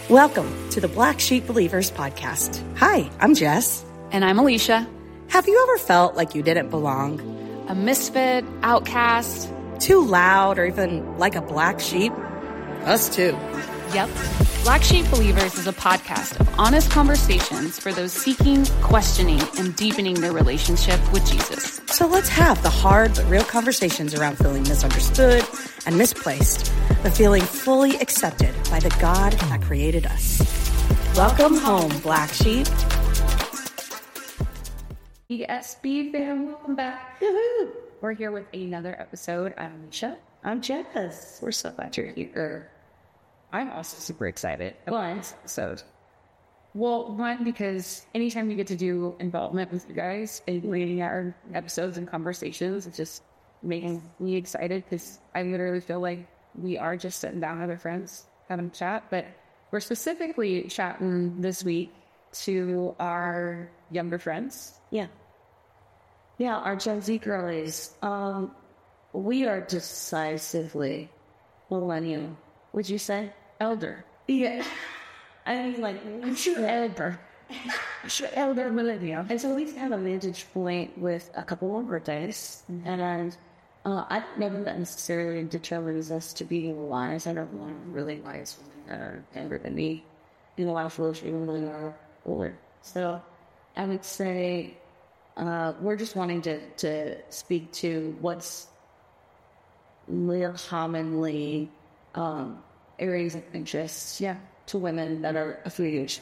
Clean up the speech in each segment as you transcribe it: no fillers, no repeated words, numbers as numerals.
Welcome to the Black Sheep Believers podcast. Hi, I'm Jess. And I'm Alicia. Have you ever felt like you didn't belong? A misfit, outcast. Too loud, or even like a black sheep? Us too. Yep. Black Sheep Believers is a podcast of honest conversations for those seeking, questioning, and deepening their relationship with Jesus. So let's have the hard but real conversations around feeling misunderstood and misplaced, but feeling fully accepted by the God that created us. Welcome home, Black Sheep. ESB fam, welcome back. Woo-hoo. We're here with another episode. I'm Alicia. I'm Jess. We're so glad you're here. I'm also super excited about this episode. Well, one, because anytime we get to do involvement with you guys in leading our episodes and conversations, it's just making me excited because I literally feel like we are just sitting down with our friends having a chat. But we're specifically chatting this week to our younger friends. Yeah, our Gen Z girlies. We are decisively millennial. Would you say? Elder. Yeah. I mean, like, I'm sure elder. Elder millennial. And so we have a vantage point with a couple of birthdays. Mm-hmm. And I don't know that necessarily determines us to be wise. I don't want really wise women that are younger than me. In a lot of folks, even really are older. So I would say we're just wanting to speak to what's more commonly areas of interest to women that are a few years,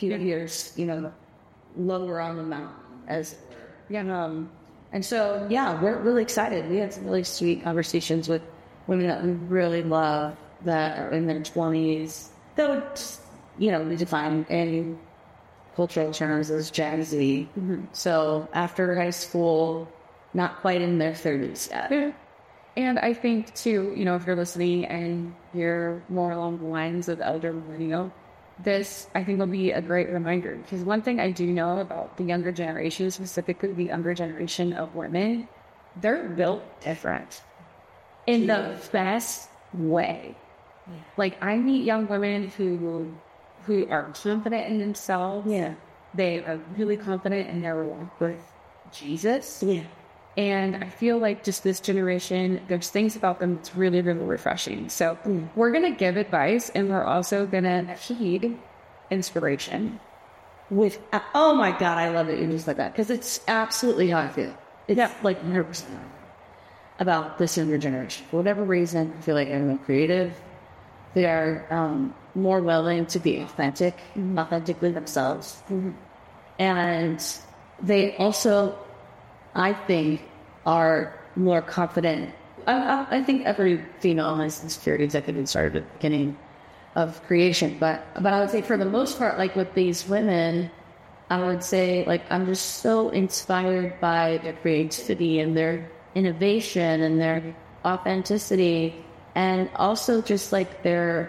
lower on the mountain as and so we're really excited. We had some really sweet conversations with women that we really love that are in their 20s that would we define in cultural terms as Gen Z. Mm-hmm. So after high school, not quite in their 30s yet. Yeah. And I think, too, if you're listening and you're more along the lines of elder millennial, this, I think, will be a great reminder. Because one thing I do know about the younger generation, specifically the younger generation of women, they're built different in the best way. Yeah. Like, I meet young women who are confident in themselves. Yeah. They are really confident in their walk with Jesus. Yeah. And I feel like just this generation, there's things about them that's really, really refreshing. So we're going to give advice, and we're also going to heed inspiration. Oh my God, I love it you just like that. Because it's absolutely how I feel. It's like 100% about this younger generation. For whatever reason, I feel like they're more creative. They are more willing to be authentically themselves. Mm-hmm. And they also, I think, are more confident. I think every female has insecurities that could have started at the beginning of creation. But I would say for the most part, like with these women, I would say, like, I'm just so inspired by their creativity and their innovation and their authenticity, and also just like their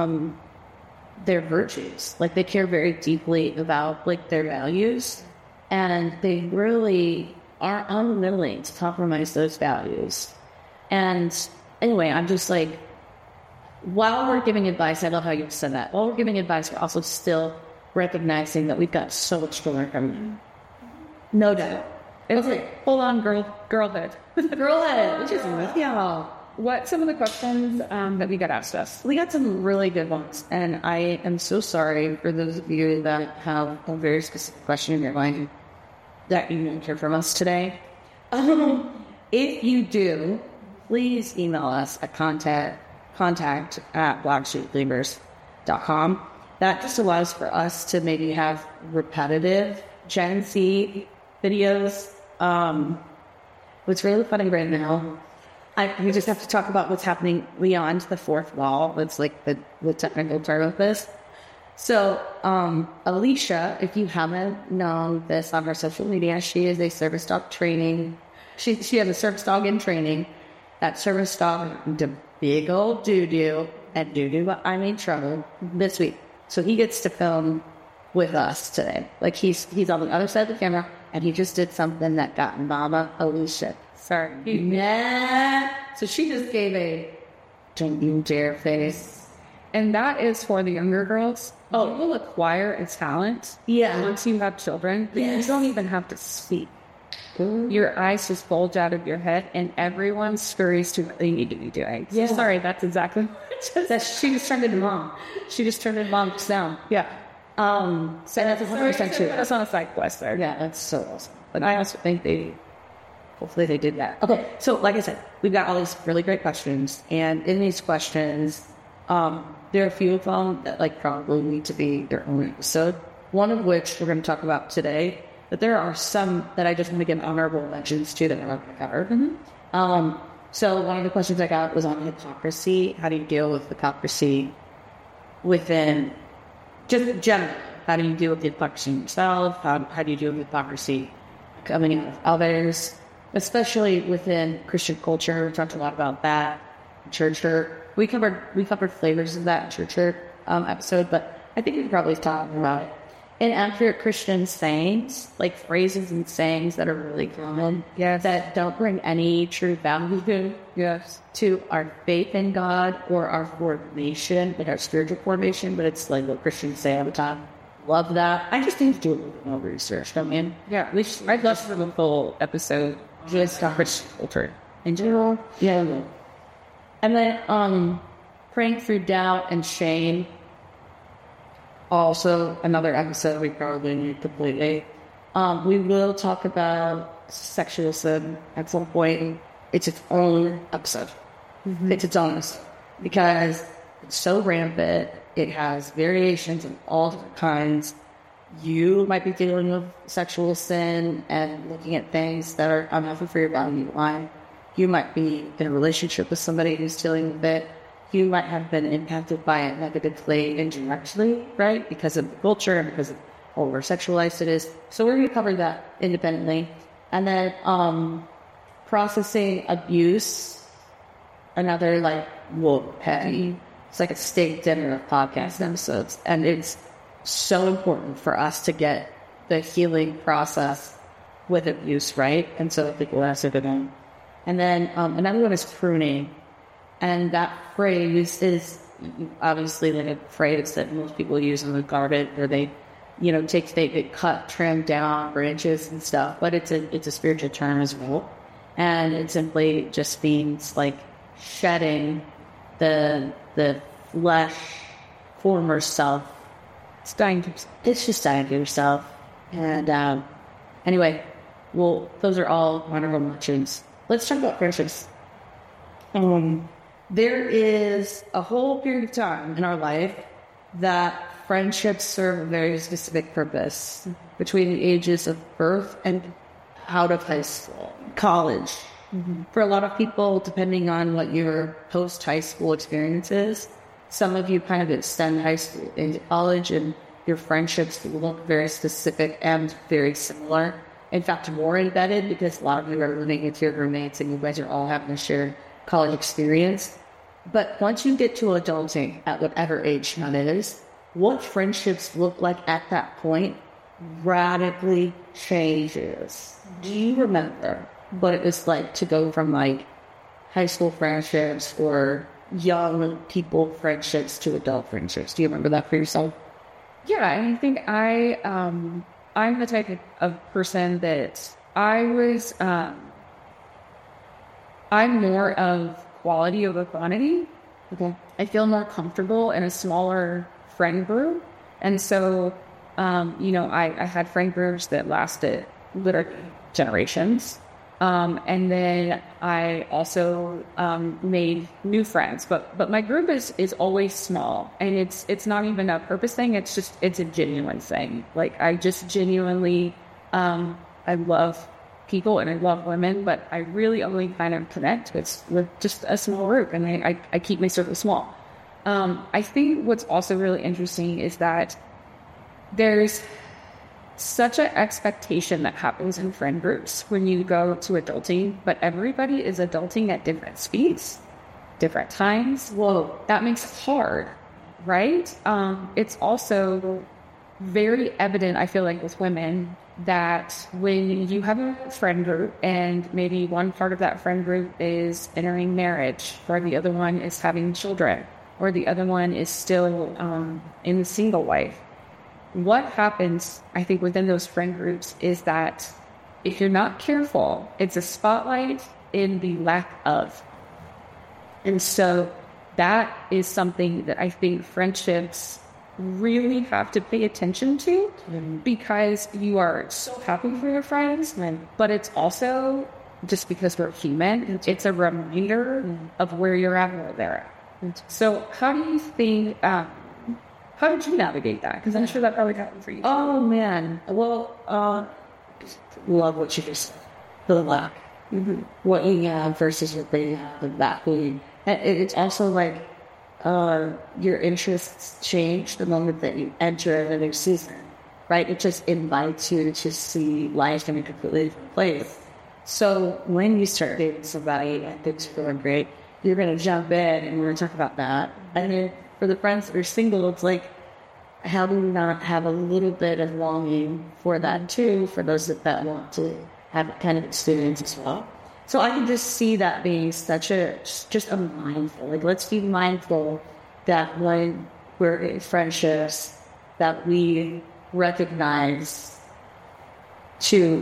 virtues. Like, they care very deeply about like their values, and they really are unwilling to compromise those values. And anyway, I'm just like, while we're giving advice, I love how you said that. While we're giving advice, we're also still recognizing that we've got so much to learn from you. No doubt. It's like full on girlhood. Girlhood, which is y'all. What some of the questions that we got asked us? We got some really good ones, and I am so sorry for those of you that have a very specific question in your mind that you didn't hear from us today. If you do, please email us at contact@blacksheepbelievers.com. That just allows for us to maybe have repetitive Gen Z videos. What's really funny right now, we just have to talk about what's happening beyond the fourth wall. It's like the technical term of this. So, Alicia, if you haven't known this on her social media, she is a service dog training. She has a service dog in training. That service dog did big old doo-doo, and doo-doo, I mean trouble, this week. So he gets to film with us today. Like, he's on the other side of the camera, and he just did something that got Mama Alicia. Sorry. Yeah. So she just gave a don't you dare face. And that is for the younger girls. Oh, you will acquire a talent. Yeah. Once you have children, you don't even have to speak. Your eyes just bulge out of your head, and everyone scurries to what they need to be doing. Yeah. So sorry, that's exactly. She just turned into mom. She just turned into mom just now. Yeah. So that's 100% true. That's on a side quest there. Yeah, that's so awesome. But I also think hopefully they did that. Okay, so like I said, we've got all these really great questions, and in these questions, there are a few of them that like probably need to be their own episode. One of which we're going to talk about today, but there are some that I just want to give honorable mentions to that we're not going to cover. Mm-hmm. So one of the questions I got was on hypocrisy. How do you deal with hypocrisy within, just generally? How do you deal with hypocrisy yourself? How do you deal with hypocrisy coming out of others? Especially within Christian culture, we talked a lot about that. Church hurt. We covered flavors of that in church hurt episode, but I think we could probably talk about it. Inaccurate Christian sayings, like phrases and sayings that are really common, that don't bring any true value to our faith in God or our formation, like our spiritual formation, but it's like what Christians say all the time. Love that. I just need to do a little bit more research. I mean, yeah, I'd love for the full episode just on Christian culture in general. Yeah. And then praying through doubt and shame. Also, another episode we probably need completely. We will talk about sexual sin at some point. It's its own episode. Mm-hmm. It's its own episode. Because it's so rampant. It has variations of all different kinds. You might be dealing with sexual sin and looking at things that are unhealthy for your body and mind. You might be in a relationship with somebody who's dealing with it. You might have been impacted by it negatively indirectly, right? Because of the culture and because of how over-sexualized it is. So we're going to cover that independently. And then processing abuse, another heavy. It's like a steak dinner of podcast episodes. And it's so important for us to get the healing process with abuse, right? And so I think we'll answer to them. And then another one is pruning. And that phrase is obviously like a phrase that most people use in the garden, where they, they cut, trim down branches and stuff. But it's a spiritual term as well, and it simply just means like shedding the flesh, former self. It's dying to yourself. It's just dying to yourself. And anyway, well, those are all honorable mentions. Let's talk about friendships. There is a whole period of time in our life that friendships serve a very specific purpose between the ages of birth and out of high school, college. Mm-hmm. For a lot of people, depending on what your post-high school experience is, some of you kind of extend high school into college, and your friendships look very specific and very similar. In fact, more embedded, because a lot of you are living with your roommates and you guys are all having a shared college experience. But once you get to adulting, at whatever age that is, what friendships look like at that point radically changes. Do you remember what it was like to go from high school friendships or young people friendships to adult friendships? Do you remember that for yourself? Yeah, I think I'm the type of person that I was, I'm more of quality over quantity. Okay. I feel more comfortable in a smaller friend group. And so, I had friend groups that lasted literally generations. And then I also made new friends, but my group is always small, and it's not even a purpose thing. It's a genuine thing. Like, I just genuinely, I love people and I love women, but I really only kind of connect with just a small group, and I keep my circle small. I think what's also really interesting is that there's such an expectation that happens in friend groups when you go to adulting, but everybody is adulting at different speeds, different times. Whoa, that makes it hard, right? It's also very evident, I feel like, with women, that when you have a friend group and maybe one part of that friend group is entering marriage or the other one is having children, or the other one is still in the single life. What happens, I think, within those friend groups is that if you're not careful, it's a spotlight in the lack of. And so that is something that I think friendships really have to pay attention to, because you are so happy for your friends, but it's also, just because we're human, it's a reminder of where you're at and where they're at. So how do you think, how did you navigate that? Because I'm sure that probably happened for you. Oh, man. Well, love what you just said. The lack. What you have versus what they have, and that food. It's also like your interests change the moment that you enter a new season, right? It just invites you to see life in a completely different place. So when you start dating somebody and things are going great, you're going to jump in and we're going to talk about that. And then for the friends that are single, it's like, how do we not have a little bit of longing for that too, for those that want to have that kind of experience as well? So I can just see that being such just a mindful, like, let's be mindful that when we're in friendships, that we recognize to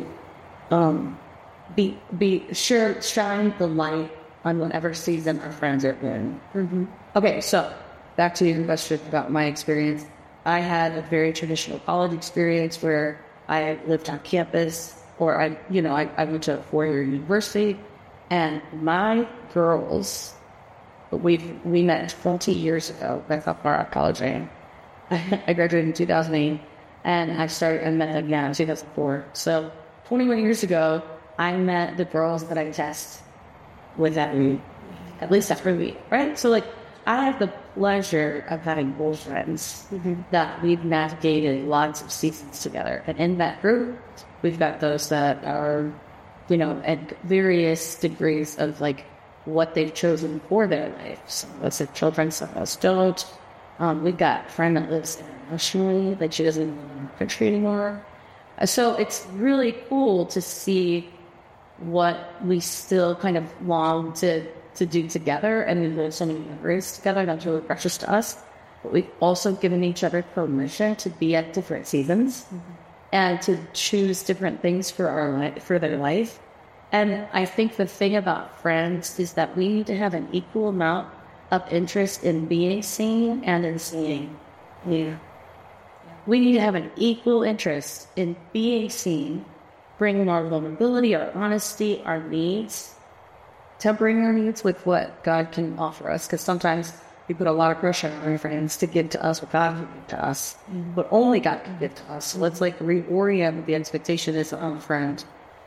be sure, shine the light on whatever season our friends are in. Okay, so back to your question about my experience. I had a very traditional college experience where I lived on campus, or I went to a 4-year university, and my girls, we met 20 years ago. That's how far out of college I am. I graduated in 2008, and I met them in 2004. So 21 years ago, I met the girls that I test with at least every week, right? So, like, I have the pleasure of having girlfriends that we've navigated lots of seasons together. And in that group, we've got those that are, at various degrees of, like, what they've chosen for their life. Some of us have children, some of us don't. We've got a friend that lives internationally, like, she doesn't live in the country anymore. So it's really cool to see what we still kind of long to do together, and we live so many memories together. That's really precious to us. But we've also given each other permission to be at different seasons and to choose different things for their life. And I think the thing about friends is that we need to have an equal amount of interest in being seen and in seeing. Yeah. We need to have an equal interest in being seen, bringing our vulnerability, our honesty, our needs, tempering our needs with what God can offer us. Because sometimes we put a lot of pressure on our friends to give to us what God can give to us, but only God can give to us. So let's, like, reorient what the expectation is on a friend.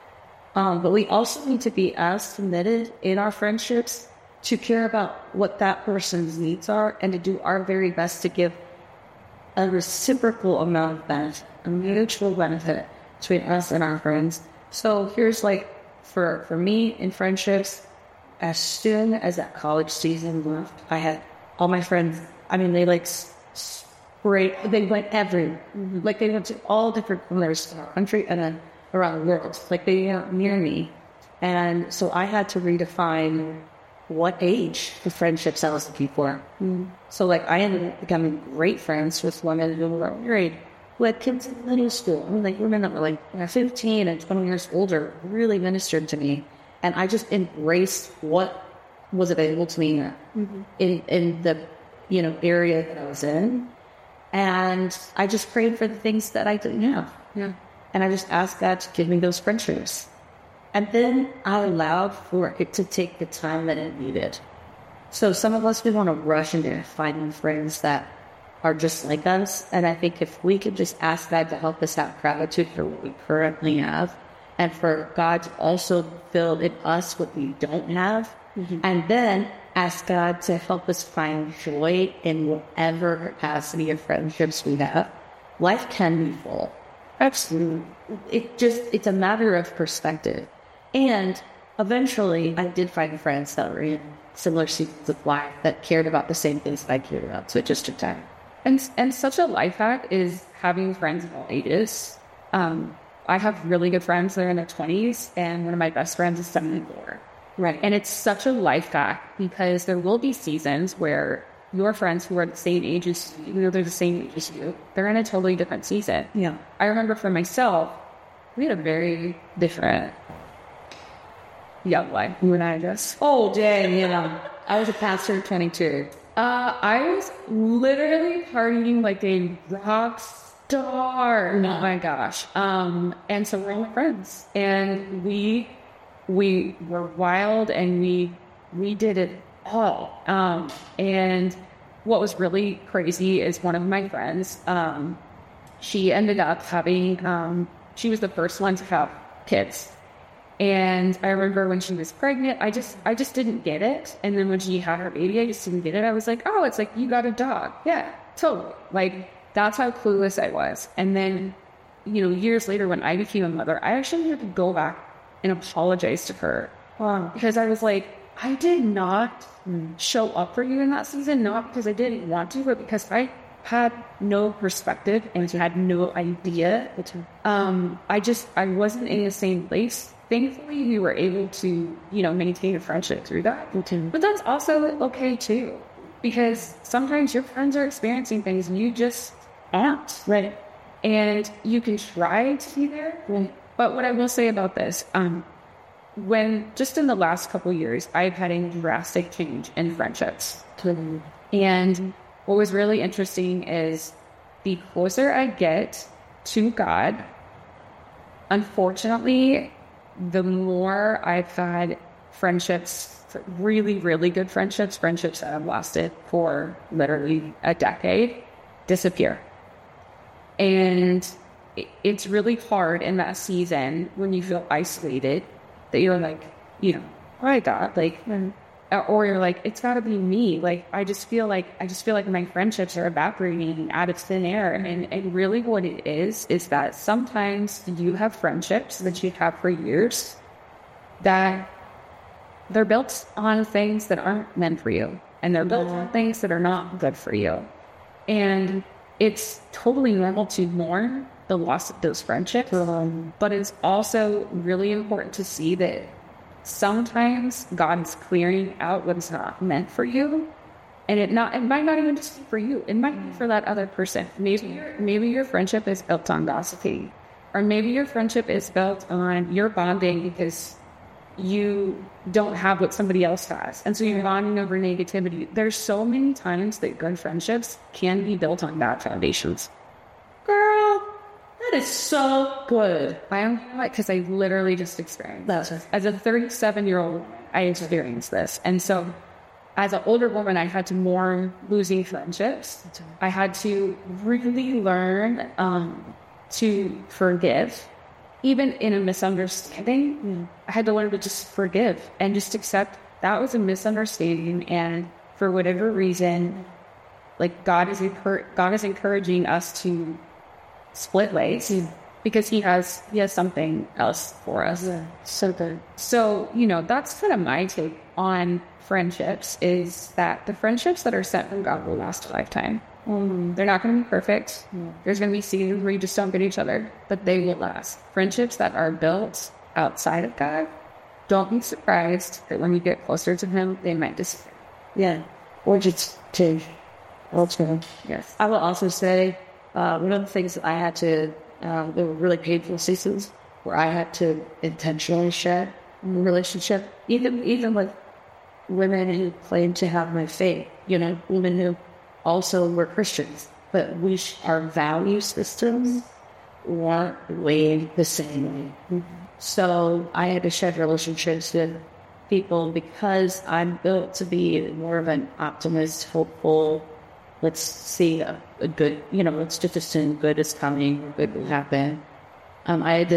But we also need to be as committed in our friendships to care about what that person's needs are, and to do our very best to give a reciprocal amount of benefit, a mutual benefit between us and our friends. So here's, like, for me in friendships, as soon as that college season left, I had all my friends, they, like, they went everywhere. Like, they went to all different corners of our country and then around the world. Like, they weren't near me. And so I had to redefine what age the friendships I was looking for. So, like, I ended up becoming great friends with women who were married, who had kids in middle school. Like, women that were, like, 15 and 20 years older really ministered to me. And I just embraced what was available to me in the, area that I was in. And I just prayed for the things that I didn't have. Yeah. And I just asked God to give me those friendships. And then I allowed for it to take the time that it needed. So some of us, we want to rush into finding friends that are just like us. And I think if we could just ask God to help us have gratitude for what we currently have, and for God to also fill in us what we don't have, and then ask God to help us find joy in whatever capacity of friendships we have, life can be full. Absolutely. It's a matter of perspective. And eventually I did find friends that were in similar seasons of life that cared about the same things that I cared about. So it just took time. And such a life hack is having friends of all ages. I have really good friends that are in their 20s, and one of my best friends is 74. Right. And it's such a life hack, because there will be seasons where your friends who are the same age as you, even though they're the same age as you, they're in a totally different season. Yeah. I remember for myself, we had a very different young life. You and I just. Oh, dang, I was a pastor at 22. I was literally partying like a rock star. Oh my gosh. And so we're all my friends, and we were wild, and we did it all. And what was really crazy is one of my friends, she ended up having, she was the first one to have kids. And I remember when she was pregnant, I just didn't get it. And then when she had her baby, I just didn't get it. I was like, oh, it's like, you got a dog. Yeah, totally. Like, that's how clueless I was. And then, years later when I became a mother, I actually had to go back and apologize to her. Wow. Because I was like, I did not show up for you in that season, not because I didn't want to, but because I had no perspective and had no idea. I wasn't in the same place. Thankfully, we were able to, maintain a friendship through that. But that's also okay too, because sometimes your friends are experiencing things and you just aren't. Right. And you can try to be there. Right. But what I will say about this, when just in the last couple of years, I've had a drastic change in friendships. And what was really interesting is the closer I get to God, unfortunately, the more I've had friendships, really, really good friendships that have lasted for literally a decade, disappear. And it's really hard in that season when you feel isolated that you're like, oh my God, like, or you're like, it's got to be me. Like, I just feel like my friendships are evaporating out of thin air. And really what it is that sometimes you have friendships that you have for years that they're built on things that aren't meant for you. And they're built on things that are not good for you. And it's totally normal to mourn the loss of those friendships. But it's also really important to see that sometimes God is clearing out what is not meant for you, and it might not even just be for you. It might be for that other person. Maybe your friendship is built on gossiping, or maybe your friendship is built on your bonding because you don't have what somebody else has, and so you're bonding over negativity. There's so many times that good friendships can be built on bad foundations. Girl, that is so good. I don't know it because I literally just experienced this. As a 37-year-old, I experienced this. And so as an older woman, I had to mourn losing friendships. I had to really learn to forgive. Even in a misunderstanding, I had to learn to just forgive and just accept that was a misunderstanding. And for whatever reason, like God is encouraging us to split ways because he has something else for us. So good. So, that's kind of my take on friendships, is that the friendships that are sent from God will last a lifetime. They're not going to be perfect. There's going to be seasons where you just don't get each other, but they will last. Friendships that are built outside of God, don't be surprised that when you get closer to him, they might disappear. Yeah. Or just change. Also, yes. I will also say, one of the things that I had to, there were really painful seasons where I had to intentionally shed in a relationship, even with women who claimed to have my faith, women who also were Christians, but our value systems weren't weighed the same way. So I had to shed relationships with people because I'm built to be more of an optimist, hopeful. Let's see a good, let's just assume good is coming, good will happen. I had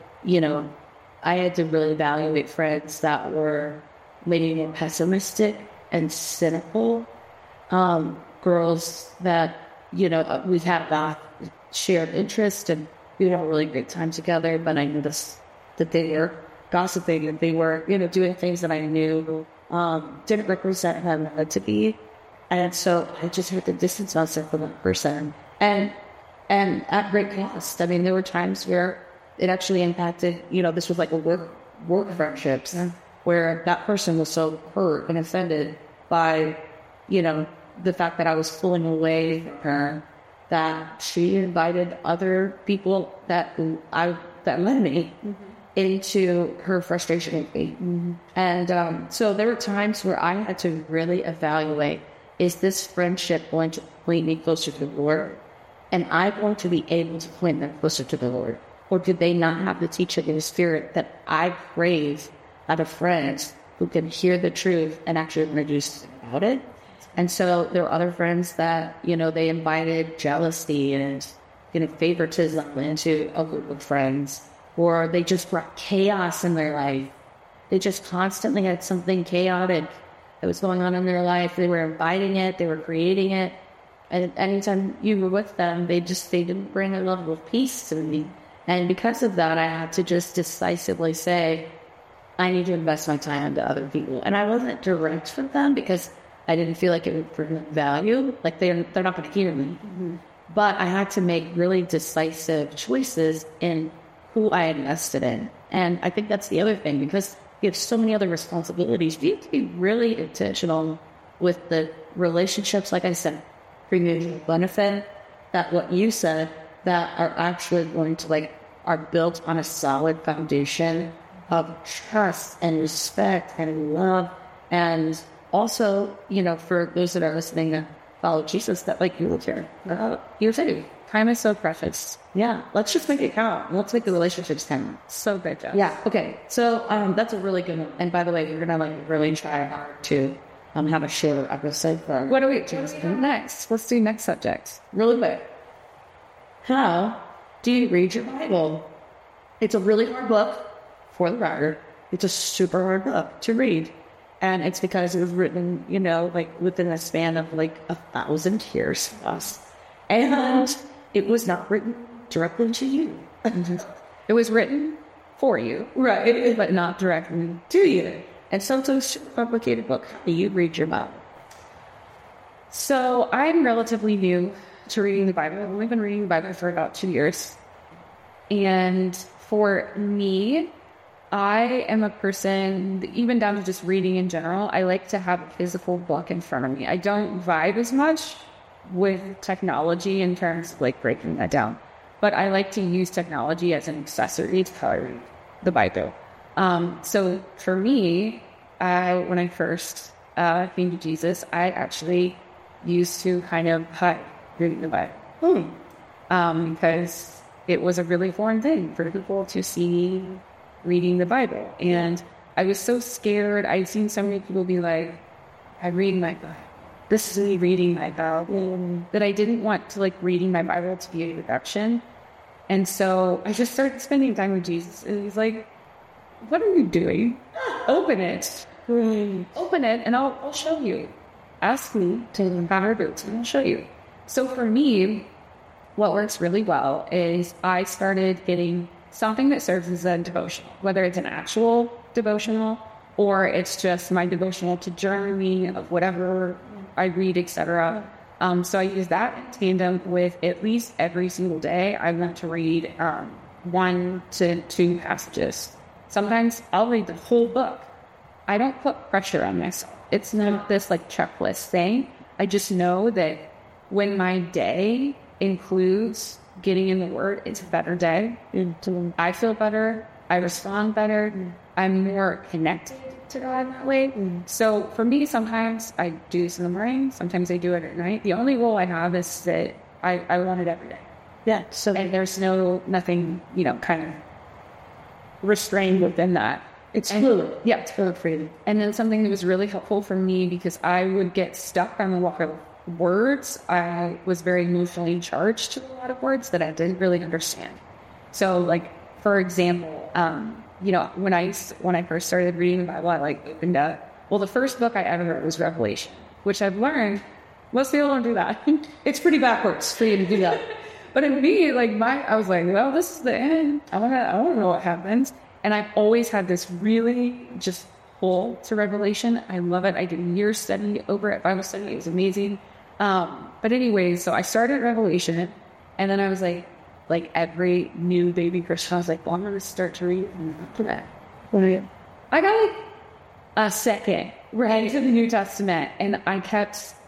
to really evaluate friends that were maybe more pessimistic and cynical. Girls that, we had that shared interest and we had a really great time together, but I noticed that they were gossiping and they were, doing things that I knew didn't represent how I wanted to be. And so I just had to distance myself from that person. And at great cost. I mean, there were times where it actually impacted, this was like a work friendships, where that person was so hurt and offended by, the fact that I was pulling away from her, that she invited other people that led me into her frustration with me. And so there were times where I had to really evaluate, is this friendship going to point me closer to the Lord? And I want to be able to point them closer to the Lord? Or do they not have the teaching in the Spirit that I crave out of friends who can hear the truth and actually introduce about it? And so there are other friends that, they invited jealousy and, favoritism into a group of friends, or they just brought chaos in their life. They just constantly had something chaotic that was going on in their life. They were inviting it, they were creating it. And anytime you were with them, they didn't bring a level of peace to me. And because of that, I had to just decisively say, I need to invest my time into other people. And I wasn't direct with them because I didn't feel like it would bring value. Like they're not going to hear me. But I had to make really decisive choices in who I invested in. And I think that's the other thing, because you have so many other responsibilities. You have to be really intentional with the relationships, like I said, bringing you benefit, that what you said, that are actually going to are built on a solid foundation of trust and respect and love. And also, for those that are listening to follow Jesus, that you will care about you too. Time is so precious. Yeah. Let's just make it count. Let's make the relationships count. So good, Jess. Yeah. Okay. So, that's a really good one. And by the way, we're going to really try hard to have a shorter episode for what do we do next? Let's do next subject. Really quick. How do you read your Bible? It's a really hard book, for the record. It's a super hard book to read. And it's because it was written, within a span of 1,000 years plus. And it was not written directly to you. It was written for you. Right. But not directly to you. And sometimes it's a complicated book. How do you read your Bible? So I'm relatively new to reading the Bible. I've only been reading the Bible for about 2 years. And for me, I am a person, even down to just reading in general, I like to have a physical book in front of me. I don't vibe as much with technology in terms of breaking that down. But I like to use technology as an accessory to how I read the Bible. So for me, when I first came to Jesus, I actually used to kind of hide reading the Bible. Because it was a really foreign thing for people to see reading the Bible. And I was so scared. I'd seen so many people be like, I read my Bible. This is me reading my Bible. That I didn't want to reading my Bible to be a reduction. And so I just started spending time with Jesus. And he's like, what are you doing? Open it. Open it and I'll show you. Ask me to have our boots and I'll show you. So for me, what works really well is I started getting something that serves as a devotional, whether it's an actual devotional or it's just my devotional to journaling of whatever I read, etc. So I use that in tandem with at least every single day. I want to read 1 to 2 passages. Sometimes I'll read the whole book. I don't put pressure on myself. It's not this checklist thing. I just know that when my day includes getting in the Word, it's a better day. I feel better. I respond better. I'm more connected to God that way. So for me, sometimes I do this in the morning. Sometimes I do it at night. The only rule I have is that I want it every day. Yeah. So and there's nothing, kind of restrained within that. It's fluid. Yeah, it's fluid freedom. And then something that was really helpful for me, because I would get stuck on a lot of words. I was very emotionally charged to a lot of words that I didn't really understand. So, for example, when I first started reading the Bible, I opened up. Well, the first book I ever read was Revelation, which I've learned most people don't do that. It's pretty backwards for you to do that. But in me, I was like, well, this is the end. I don't know what happens. And I've always had this really just pull to Revelation. I love it. I did a year study over at Bible study. It was amazing. But anyway, so I started Revelation, and then I was like every new baby Christian, I was like, well, I'm going to start to read after that. I got a second right to the New Testament, and I kept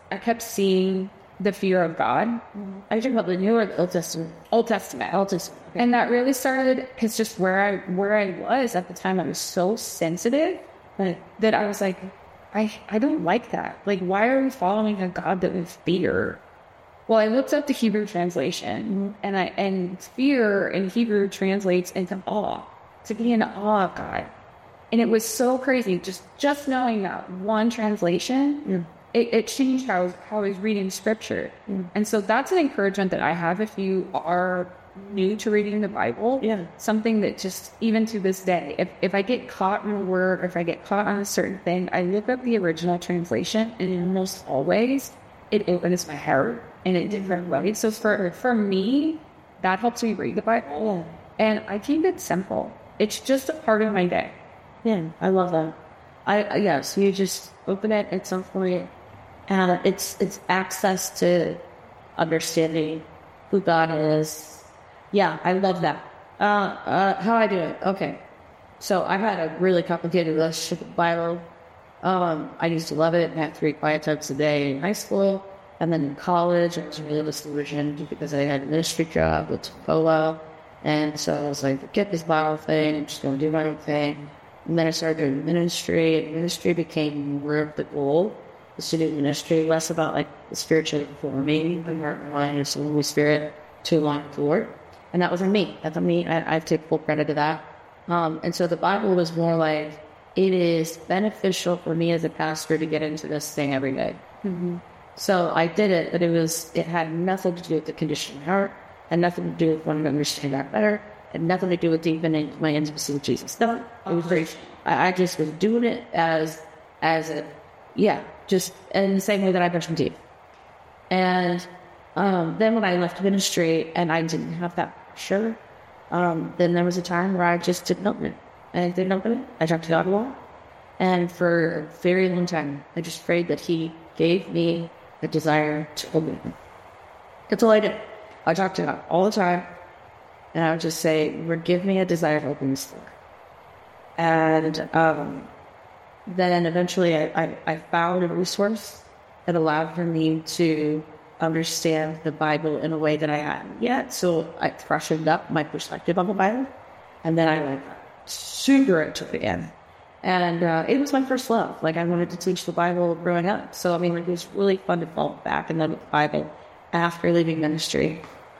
I kept seeing the fear of God. Are you talking about the New or the Old Testament? Old Testament. Old Testament. Okay. And that really started because just where I was at the time, I was so sensitive that I was like, I don't like that. Like, why are we following a God that we fear? Well, I looked up the Hebrew translation, and fear in Hebrew translates into awe, to be in awe of God. And it was so crazy. Just knowing that one translation, it changed how I was reading scripture. And so that's an encouragement that I have if you are new to reading the Bible. Something that just, even to this day, if I get caught in a word, or if I get caught on a certain thing, I look up the original translation, and almost always it opens my heart in a different way. So for me, that helps me read the Bible. And I keep it simple. It's just a part of my day. Yeah, I love that. Yes, you just open it at some point, and it's access to understanding who God is. Yeah, I love that. How I do it? Okay, so I've had a really complicated relationship with the Bible. I used to love it and had 3 quiet times a day in high school, and then in college I was really disillusioned because I had a ministry job with Polo, and so I was like, forget this Bible thing, I'm just going to do my own thing. And then I started doing ministry, and ministry became more of the goal, was to do ministry, less about like the spiritual forming, the heart and mind of the Holy Spirit to align with the Lord. And that was on me. That's on me. I take full credit to that. And so the Bible was more like, it is beneficial for me as a pastor to get into this thing every day. So I did it, but it had nothing to do with the condition of my heart, had nothing to do with wanting to understand that better, had nothing to do with deepening my intimacy with Jesus. No, it was very, I just was doing it as just in the same way that I brush my teeth. And then when I left ministry and I didn't have that pressure, then there was a time where I just didn't open it. And I didn't open it. I talked to God a lot. And for a very long time, I just prayed that He gave me a desire to open it. That's all I did. I talked to God all the time. And I would just say, Lord, give me a desire to open this door. And then eventually I found a resource that allowed for me to understand the Bible in a way that I hadn't yet. So I freshened up my perspective on the Bible. And then I went super into it again. And it was my first love. Like, I wanted to teach the Bible growing up. So, I mean, it was really fun to fall back in the Bible after leaving ministry.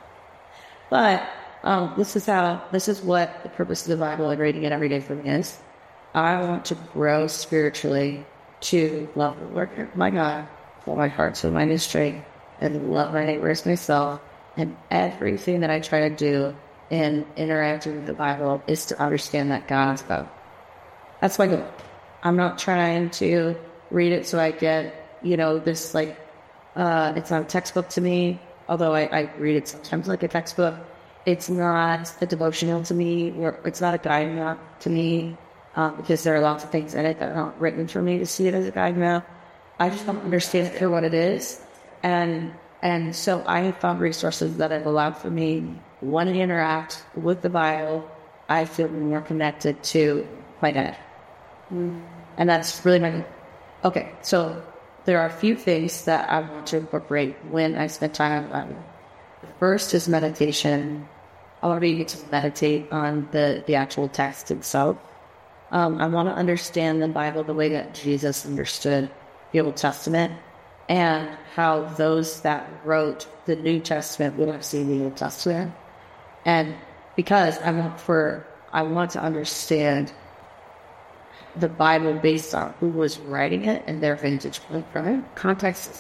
But this is what the purpose of the Bible and reading it every day for me is. I want to grow spiritually to love the Lord, my God, with all my heart, so my ministry, and love my neighbor as myself. And everything that I try to do in interacting with the Bible is to understand that God's God. That's my goal. I'm not trying to read it so I get, this like, it's not a textbook to me, although I read it sometimes like a textbook. It's not a devotional to me, or it's not a guide map to me, because there are lots of things in it that are not written for me to see it as a guide map. I just don't understand it for what it is. And so I have found resources that have allowed for me, when I interact with the Bible, I feel more connected to my dad. And that's really my goal. Okay, so there are a few things that I want to incorporate when I spend time with the Bible. The first is meditation. I want to be able to meditate on the actual text itself. I want to understand the Bible the way that Jesus understood the Old Testament, and how those that wrote the New Testament would have seen the Old Testament. And because I want to understand the Bible based on who was writing it and their vantage point from it. Context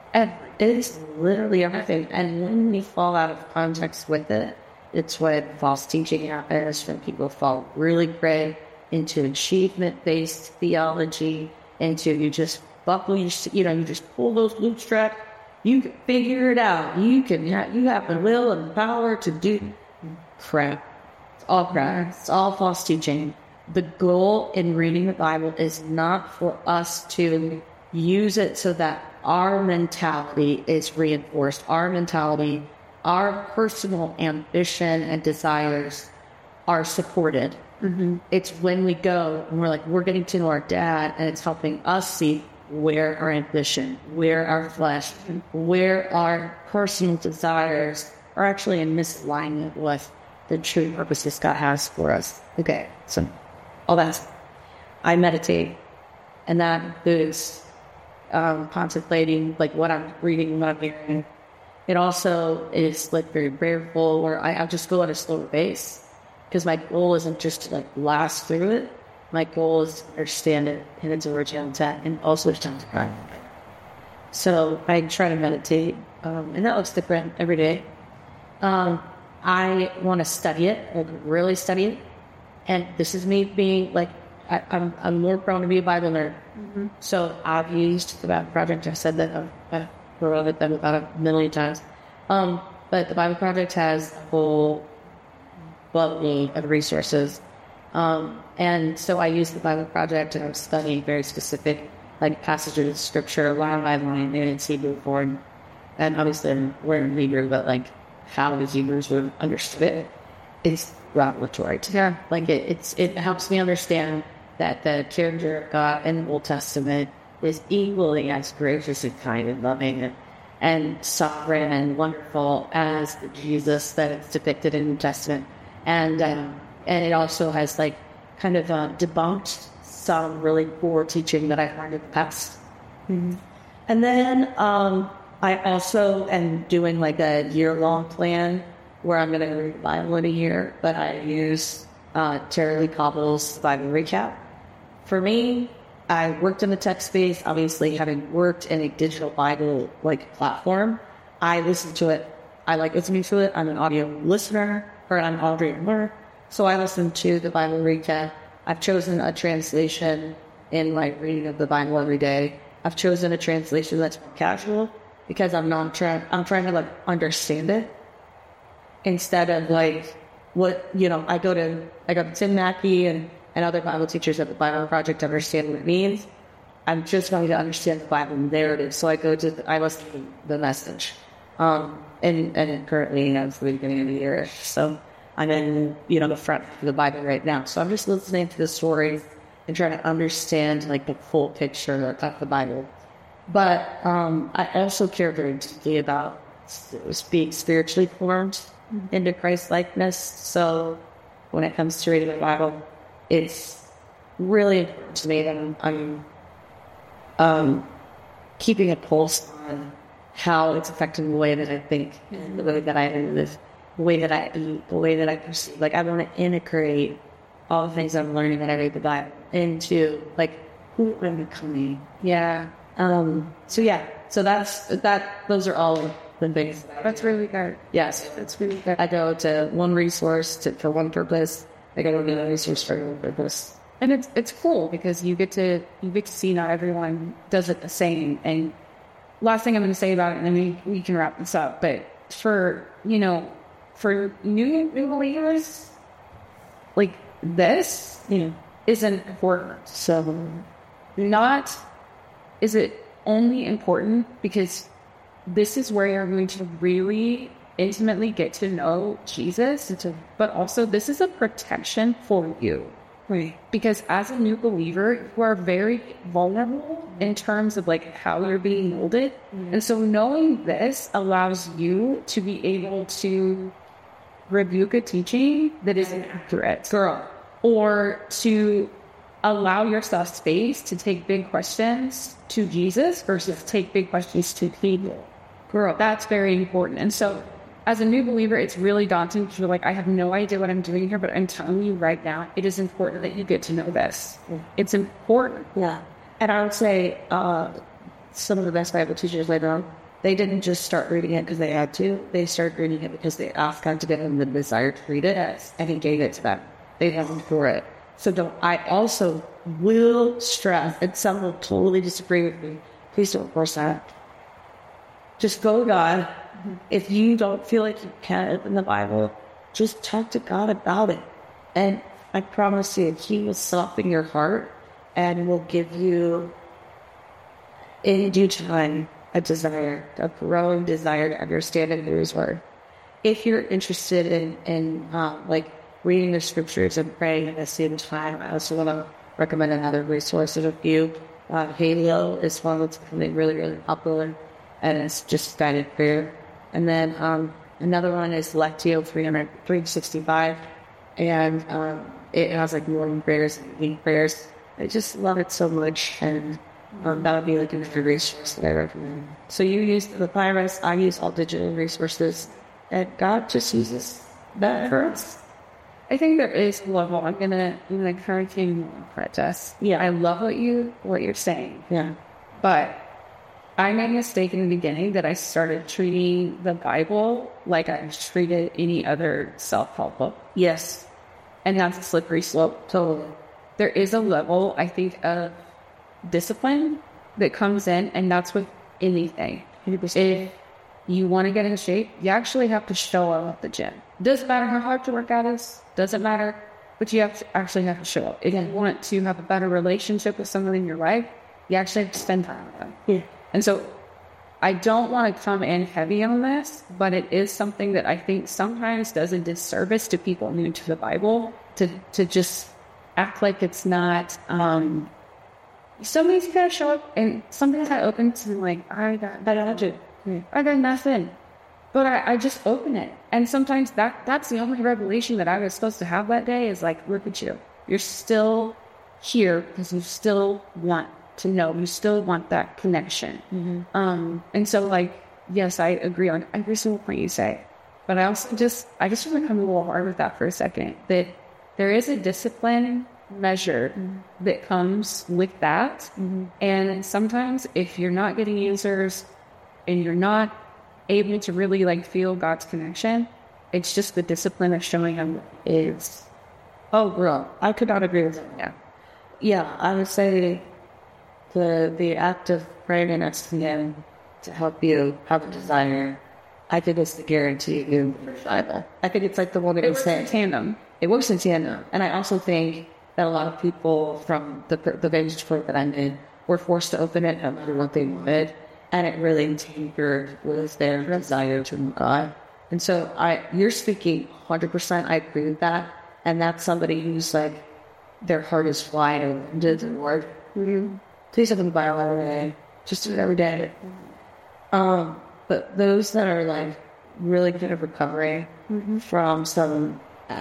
is literally everything. And when we fall out of context with it, it's when false teaching happens, when people fall really prey into achievement-based theology, into you just buckle, you just pull those bootstraps, you can figure it out. You have the will and power to do crap. It's all crap. It's all false teaching. The goal in reading the Bible is not for us to use it so that our mentality is reinforced. Our mentality, our personal ambition and desires are supported. It's when we go and we're getting to know our dad, and it's helping us see where our ambition, where our flesh, where our personal desires are actually in misalignment with the true purposes God has for us. Okay, so all that's, I meditate, and that includes contemplating like what I'm reading, what I'm hearing. It also is like very prayerful, where I just go at a slower pace, because my goal isn't just to like blast through it. My goal is to understand it in its original intent, and also to time to cry. So I try to meditate, and that looks different every day. I want to study it, like really study it, and this is me being like, I'm more prone to be a Bible nerd. Mm-hmm. So I've used the Bible Project. I've said that I've wrote it about a million times. But the Bible Project has a whole body of resources. And so I use the Bible Project, and I'm studying very specific like passages of scripture, line by line, in its Hebrew form. And obviously we're in Hebrew, but like how the Hebrews would have understood it is revelatory. Yeah. Like it helps me understand that the character of God in the Old Testament is equally as gracious and kind and loving and sovereign and wonderful as the Jesus that is depicted in the New Testament. And it also has like kind of debunked some really poor teaching that I've learned in the past. Mm-hmm. And then I also am doing like a year-long plan where I'm going to read the Bible in a year, but I use Terry Lee Cobble's Bible Recap. For me, I worked in the tech space, obviously having worked in a digital Bible like platform. I listen to it. I like listening to it. I'm an audio listener, or I'm an audio learner. So I listen to the Bible Recap. I've chosen a translation in my reading of the Bible every day. I've chosen a translation that's more casual because I'm trying to like understand it instead of like what, I go to Tim Mackey and other Bible teachers at the Bible Project to understand what it means. I'm just going to understand the Bible narrative. So I listen to the Message. And currently, it's the beginning of the year. So I'm in, the front of the Bible right now. So I'm just listening to the stories and trying to understand like the full picture of the Bible. But I also care very deeply about being spiritually formed into Christ-likeness. So when it comes to reading the Bible, it's really important to me that I'm keeping a pulse on how it's affecting the way that I think, the way that I live, the way that I eat, the way that I perceive. Like, I want to integrate all the things I'm learning that I read the Bible into, like, who I'm becoming. Yeah. So those are all the things. That's really good. Yes. That's really good. I go to one resource for one purpose. I go to another resource for another purpose. And it's cool because you get to see not everyone does it the same. And last thing I'm going to say about it, and then we can wrap this up. But for new believers, like this, isn't important. So, not is it only important because this is where you're going to really intimately get to know Jesus, but also this is a protection for you. Right. Because as a new believer, you are very vulnerable in terms of like how you're being molded. Mm-hmm. And so knowing this allows you to be able to rebuke a teaching that is inaccurate. Or to allow yourself space to take big questions to Jesus versus take big questions to people. That's very important. And so as a new believer, it's really daunting because you're like, I have no idea what I'm doing here, but I'm telling you right now, it is important that you get to know this. It's important. Yeah. And I would say some of the best Bible teachers later on, they didn't just start reading it because they had to. They started reading it because they asked God to give them the desire to read it, and He gave it to them. They had them for it. So I also will stress, and some will totally disagree with me. Please don't force that. Just go to God. If you don't feel like you can open the Bible, just talk to God about it. And I promise you, He will soften your heart and will give you, in due time, a growing desire to understand and hear His word. If you're interested in reading the scriptures and praying at the same time, I also want to recommend another resource of you. Halo is one that's becoming really, really popular, and it's just guided prayer. And then another one is Lectio 365, and it has like morning prayers and evening prayers. I just love it so much, and that would be like a good resource that I recommend. So you use the Papyrus, I use all digital resources, and God just uses that for us. I think there is a level. I'm gonna encourage you, Jess. Yeah. I love what you're saying. Yeah. But I made a mistake in the beginning that I started treating the Bible like I treated any other self-help book. Yes. And that's a slippery slope. Totally. There is a level, I think, of discipline that comes in, and that's with anything. 100%. If you want to get in shape, you actually have to show up at the gym. Doesn't matter how hard your workout is. Doesn't matter. But you actually have to show up. If you want to have a better relationship with someone in your life, you actually have to spend time with them. Yeah. And so I don't want to come in heavy on this, but it is something that I think sometimes does a disservice to people new to the Bible to just act like it's not. Somebody's got to show up, and somebody's not open to like, I got nothing. But I just open it. And sometimes that's the only revelation that I was supposed to have that day is like, look at you. You're still here because you still want to know. You still want that connection. Mm-hmm. And so like, yes, I agree on every single point you say. But I also just want to come a little hard with that for a second. That there is a discipline measure that comes with that. Mm-hmm. And sometimes if you're not getting answers and you're not able to really like feel God's connection, it's just the discipline of showing him is. Oh, bro, I could not agree with that. Yeah, I would say the act of praying and asking him to help you have a desire, I think it's the guarantee you survival. I think it's like the one that it works in tandem. It works in tandem, and I also think that a lot of people from the vantage point that I'm in were forced to open it no matter what they wanted. And it really tinkered with their desire to know God. And so you're speaking 100%. I agree with that. And that's somebody who's like, their heart is wide open to the Lord. Mm-hmm. Please open the Bible every day. Just do it every day. But those that are like really good at recovering from some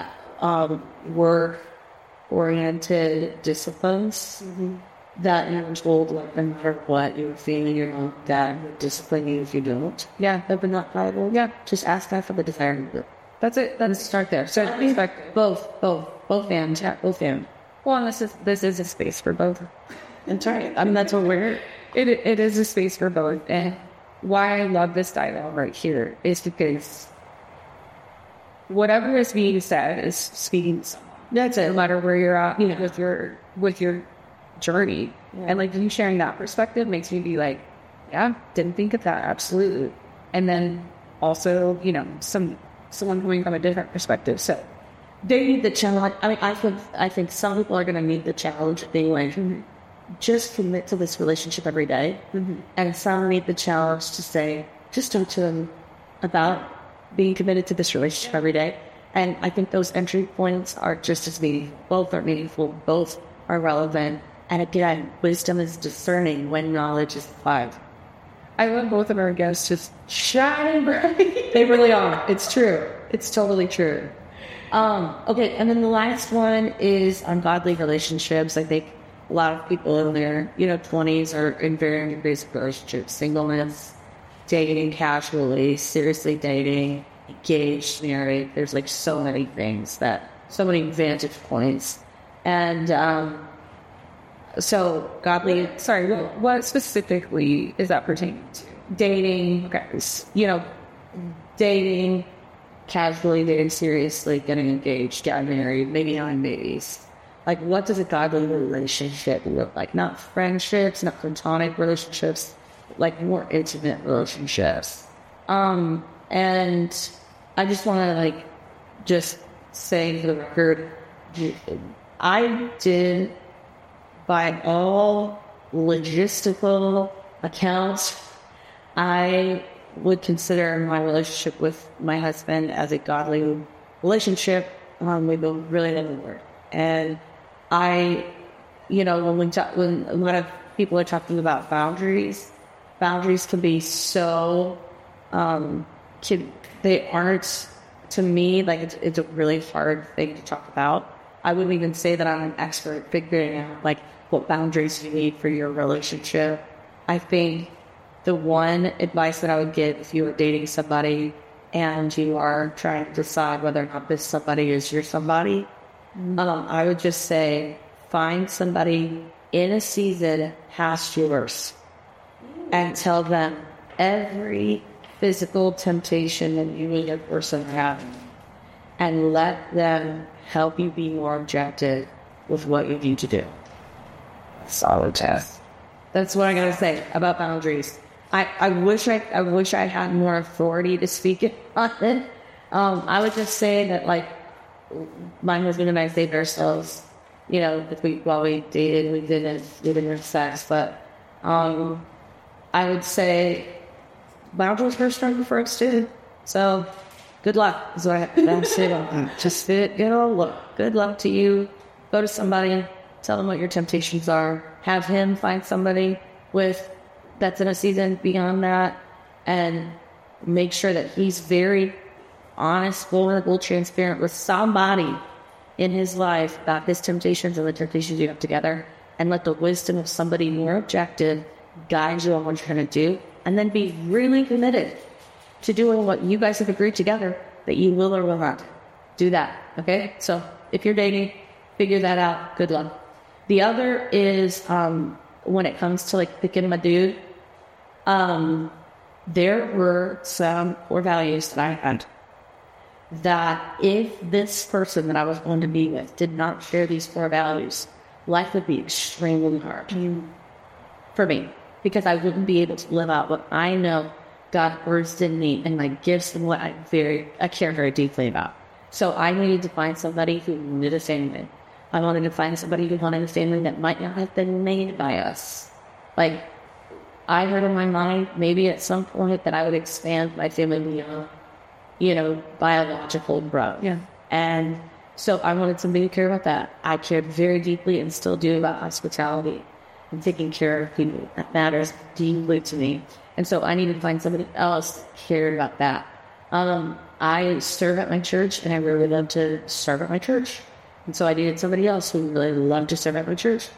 work-oriented disciplines, that you're told, like, no matter what you're feeling, you're not that would discipline you if you don't. Yeah. Open that Bible. Yeah. Just ask God for the desire to do it. That's it. Let's start there. So both ends. Yeah, both ends. Well, and this is a space for both. That's right. I mean, that's what it is a space for both. And why I love this dialogue right here is because whatever is being said is speaking to someone. That's it. No matter where you're at, with your journey. And like you sharing that perspective makes me be like, yeah, didn't think of that. Absolutely. And then also, someone coming from a different perspective. So they need the challenge. I mean, I think some people are going to need the challenge of being like, just commit to this relationship every day. Mm-hmm. And some need the challenge to say, just talk to them about being committed to this relationship every day. And I think those entry points are just as meaningful. Both are meaningful. Both are relevant. And again, wisdom is discerning when knowledge is applied. I love both of our guests just shining bright. They really are. It's true. It's totally true. Okay, and then the last one is ungodly relationships. I think a lot of people in their 20s are in varying degrees of relationships. Singleness, dating casually, seriously dating, engaged, married. There's like so many things so many vantage points. And so godly. Sorry, what specifically is that pertaining to? Dating. Okay. Dating casually, dating seriously, getting engaged, getting married, maybe having babies. Like, what does a godly relationship look like? Not friendships, not platonic relationships, like more intimate relationships. And I just want to just say for the record, I did, by all logistical accounts, I would consider my relationship with my husband as a godly relationship. We both really love the Lord. And when a lot of people are talking about boundaries. Boundaries can be so, they aren't, to me, like it's a really hard thing to talk about. I wouldn't even say that I'm an expert figuring out like what boundaries you need for your relationship. I think the one advice that I would give if you were dating somebody and you are trying to decide whether or not this somebody is your somebody, I would just say find somebody in a season past yours and tell them every physical temptation that you and your person have and let them help you be more objective with what you need to do. Solid test. That's what I gotta say about boundaries. I wish I had more authority to speak on it. I would just say that like my husband and I saved ourselves, you know, while we dated, we didn't have sex, but I would say boundaries are stronger for us too. So good luck is what I have to say. Just look, good luck to you. Go to somebody, tell them what your temptations are. Have him find somebody that's in a season beyond that, and make sure that he's very honest, vulnerable, transparent with somebody in his life about his temptations and the temptations you have together, and let the wisdom of somebody more objective guide you on what you're going to do, and then be really committed to doing what you guys have agreed together that you will or will not do that. Okay? So if you're dating, figure that out. Good luck. The other is when it comes to like picking my dude, there were some core values that I had that if this person that I was going to be with did not share these core values, life would be extremely hard for me, because I wouldn't be able to live out what I know God birthed in me and like gives them what I care very deeply about. So I needed to find somebody who knew the same thing. I wanted to find somebody who wanted a family that might not have been made by us. Like, I heard in my mind, maybe at some point that I would expand my family beyond, you know, biological growth. Yeah. And so I wanted somebody to care about that. I cared very deeply and still do about hospitality and taking care of people. That matters deeply to me. And so I needed to find somebody else that cared about that. I serve at my church, and I really love to serve at my church. And so I needed somebody else who really loved to serve at my church.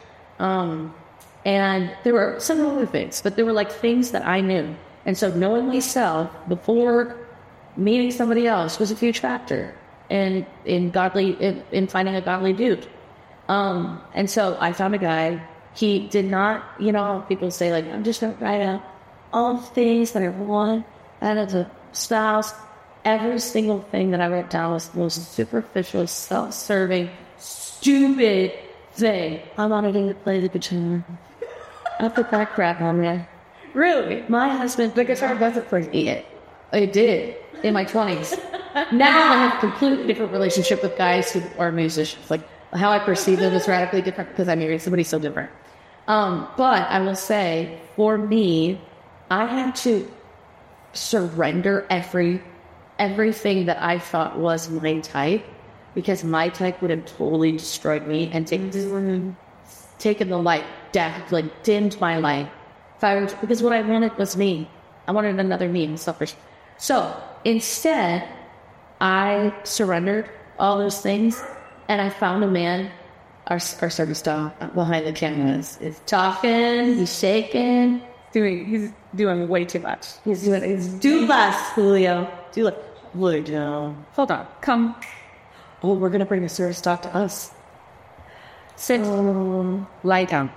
And there were some other things, but there were like things that I knew. And so knowing myself before meeting somebody else was a huge factor in finding a godly dude. And so I found a guy. He did not, you know, people say like, I'm just going to write out all the things that I want out of a spouse. Every single thing that I wrote down was the most superficial, self-serving, stupid thing. I wanted him to play the guitar. I put that crap on there. Really? My husband, the guitar wasn't for me. It did in my 20s. Now I have a completely different relationship with guys who are musicians. Like, how I perceive them is radically different because I married somebody so different. But I will say, for me, I had to surrender everything that I thought was my type, because my type would have totally destroyed me and taken the light down, like dimmed my light. Because what I wanted was me. I wanted another me. I'm selfish. So instead, I surrendered all those things, and I found a man. Our service dog behind the camera is talking, he's shaking. He's doing way too much. Do less, Julio. Do less. Lay down. Hold on. Come. Oh, we're going to bring the service dog to us. Sit. Lie down.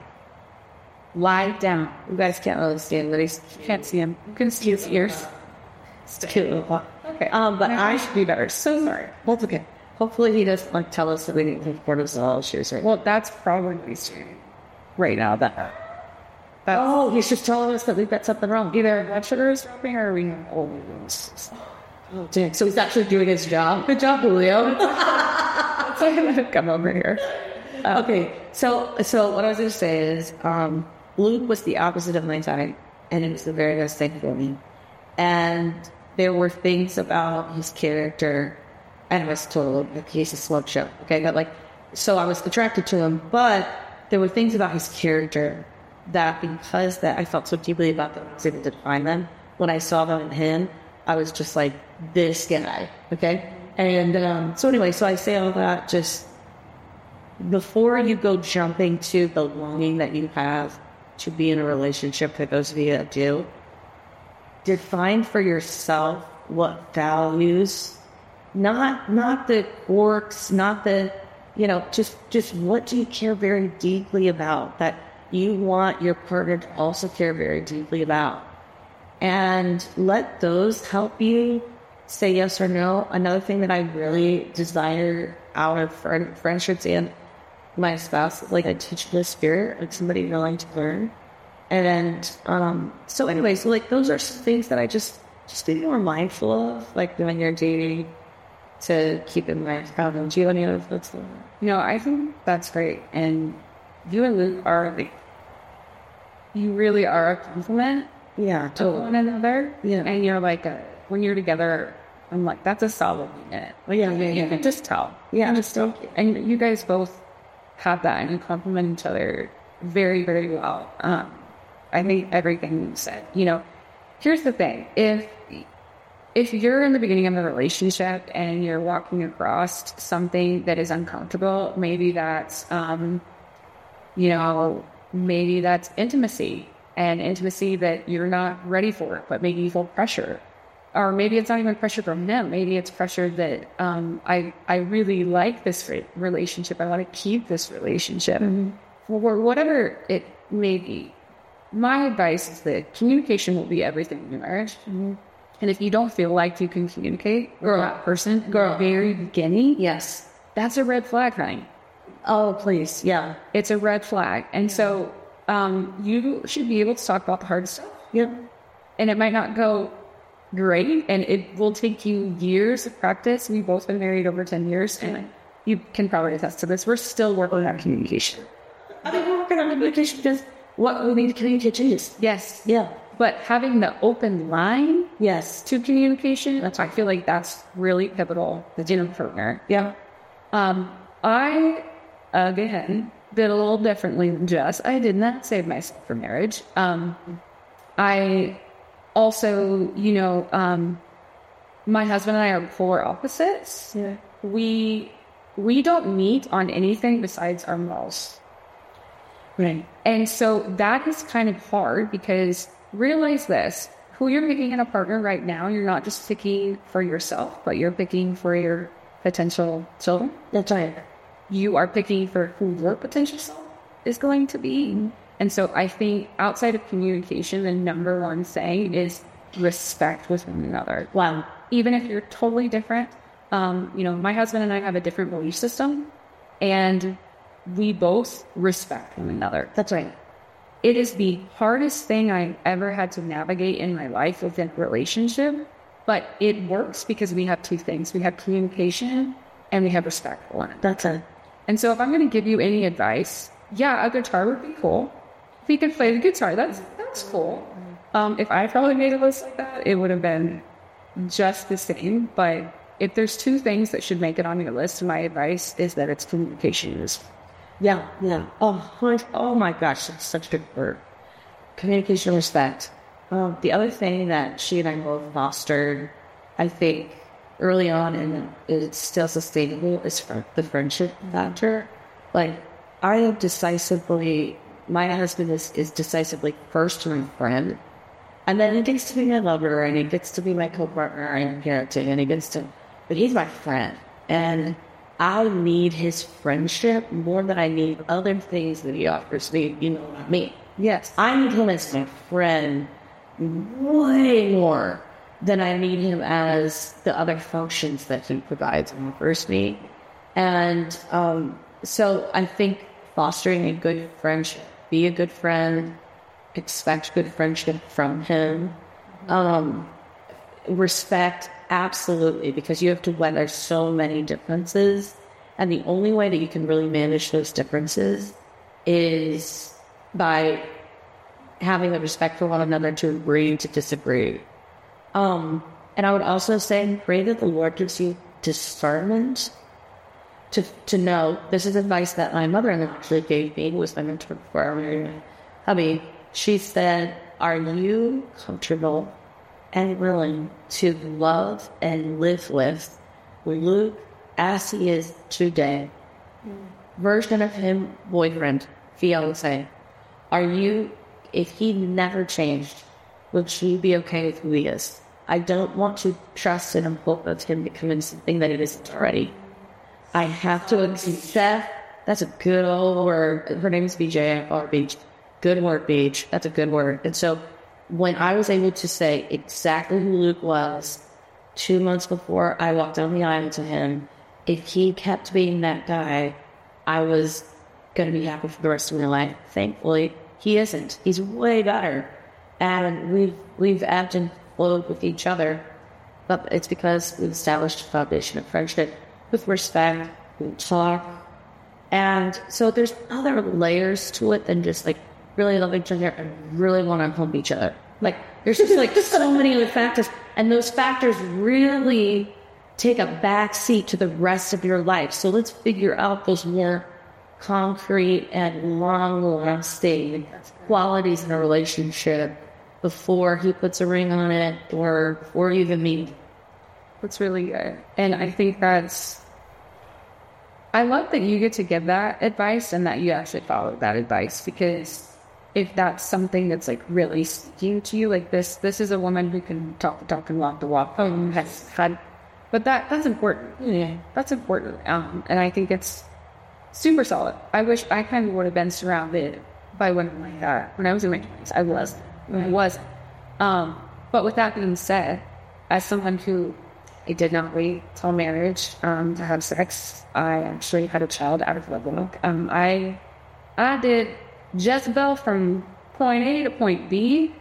Lie down. You guys can't really see him, but you can't see him. You can see his ears. It's cute little pup. Okay. But I should be better. So sorry. That's okay. Hopefully he doesn't like tell us that we need to report his shoes right. Well, that's probably what he's doing right now. He's just telling us that we've got something wrong. Either blood sugar is dropping or we have Oh, dang. So he's actually doing his job. Good job, Julio. So I'm going to come over here. Okay. So what I was going to say is, Luke was the opposite of my type, and it was the very best thing for me. And there were things about his character, and it was totally, like, he's a smoke show. Okay. But so I was attracted to him, but there were things about his character that because that I felt so deeply about them, I was able to define them. When I saw them in him, I was just like, this guy, okay? And so anyway, so I say all that just before you go jumping to the longing that you have to be in a relationship, for those of you that do, define for yourself what values, not the quirks, not the, just what do you care very deeply about that you want your partner to also care very deeply about. And let those help you say yes or no. Another thing that I really desire out of friendships and my spouse, like I teach the spirit, like somebody willing to learn. And so anyway, so like those are some things that I just be more mindful of, like when you're dating, to keep in mind. Do you have any other thoughts? I think that's great. And you and Luke are you really are a compliment. Yeah, totally. To one another. Yeah. And you're like, when you're together, I'm like, that's a solid unit. Well, yeah. You can just tell. Yeah. And you guys both have that and complement each other very, very well. I think everything you said, here's the thing. If you're in the beginning of a relationship and you're walking across something that is uncomfortable, maybe that's, maybe that's intimacy, and intimacy that you're not ready for, but maybe you feel pressure. Or maybe it's not even pressure from him. Maybe it's pressure that I really like this relationship. I want to keep this relationship. Mm-hmm. Or whatever it may be. My advice is that communication will be everything in marriage. Mm-hmm. And if you don't feel like you can communicate with that person at the very beginning, yes, that's a red flag, honey. Oh, please. Yeah. It's a red flag. And so you should be able to talk about the hard stuff. Yeah. And it might not go great, and it will take you years of practice. We've both been married over 10 years, and you can probably attest to this. We're still working on communication. We're working on communication because what we need to communicate is. Yes. Yeah. But having the open line to communication, I feel like that's really pivotal in a partner. Yeah. I, again, did a little differently than Jess. I did not save myself for marriage. I also, my husband and I are polar opposites. Yeah. We don't meet on anything besides our morals. Right. And so that is kind of hard, because realize this, who you're picking in a partner right now, you're not just picking for yourself, but you're picking for your potential children. That's right. You are picking for who your potential self is going to be. And so I think outside of communication, the number one thing is respect with one another. Wow. Even if you're totally different, my husband and I have a different belief system, and we both respect one another. That's right. It is the hardest thing I ever had to navigate in my life within a relationship, but it works because we have two things. We have communication and we have respect for one another. That's it. And so if I'm going to give you any advice, a guitar would be cool. If you could play the guitar, that's cool. If I probably made a list like that, it would have been just the same. But if there's two things that should make it on your list, my advice is that it's communication. Yeah. Oh my gosh, that's such a good word. Communication and respect. The other thing that she and I both fostered, I think, early on, and it's still sustainable, is the friendship factor. Like, I am decisively, my husband is decisively first my friend, and then he gets to be my lover, and he gets to be my co-partner, and parenting, and he gets to, but he's my friend, and I need his friendship more than I need other things that he offers me, what I mean? Yes. I need him as my friend way more than I need him as the other functions that he provides when we first meet. And so I think fostering a good friendship, be a good friend, expect good friendship from him. Respect, absolutely, because you have to weather so many differences. And the only way that you can really manage those differences is by having the respect for one another to agree to disagree. And I would also say, pray that the Lord gives you discernment to know. This is advice that my mother-in-law actually gave me, who was my mentor before I married hubby, she said, "Are you comfortable and willing to love and live with Luke as he is today? Version of him, boyfriend, fiance. Are you, if he never changed, would you be okay with who he is? I don't want to trust and hope of him becoming something that it isn't already. I have to accept." That's a good old word. Her name is BJ. I call her Beach. Good word, Beach. That's a good word. And so when I was able to say exactly who Luke was 2 months before I walked down the aisle to him, if he kept being that guy, I was going to be happy for the rest of my life. Thankfully, he isn't. He's way better. And we've ebbed and flowed with each other. But it's because we've established a foundation of friendship with respect, we talk. And so there's other layers to it than just like really love each other and really want to help each other. Like there's just like so many other factors. And those factors really take a back seat to the rest of your life. So let's figure out those more concrete and long-lasting qualities in a relationship before he puts a ring on it or before you even meet. That's really good. And I think I love that you get to give that advice and that you actually follow that advice, because if that's something that's like really speaking to you, like this is a woman who can talk the talk and walk the walk. But that's important. Yeah. That's important. And I think it's super solid. I wish I kind of would have been surrounded by women like that when I was in my 20s. I wasn't. But with that being said, as someone who I did not wait till marriage to have sex, I actually had a child out of wedlock. I did Jezebel from point A to point B,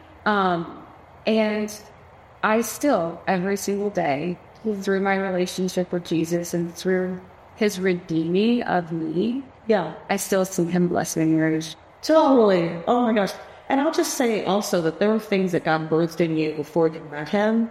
and I still, every single day, through my relationship with Jesus and through his redeeming of me, I still see him bless my marriage. Totally. Oh my gosh. And I'll just say also that there were things that God birthed in you before you met him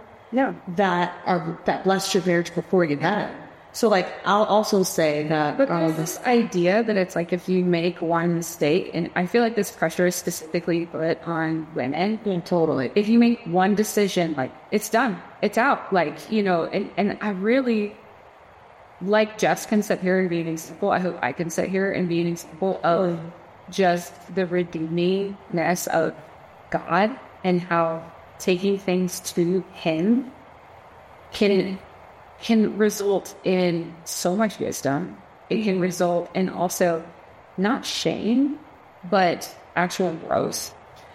that blessed your marriage before you met him. So, like, I'll also say that... But there's this idea that it's like if you make one mistake, and I feel like this pressure is specifically put on women. Yeah, totally. If you make one decision, like, it's done. It's out. Like, you know, and I really... Like Jess can sit here and be an example. I hope I can sit here and be an example of just the redeemingness of God and how taking things to him can result in so much wisdom. It can result in also not shame, but actual growth.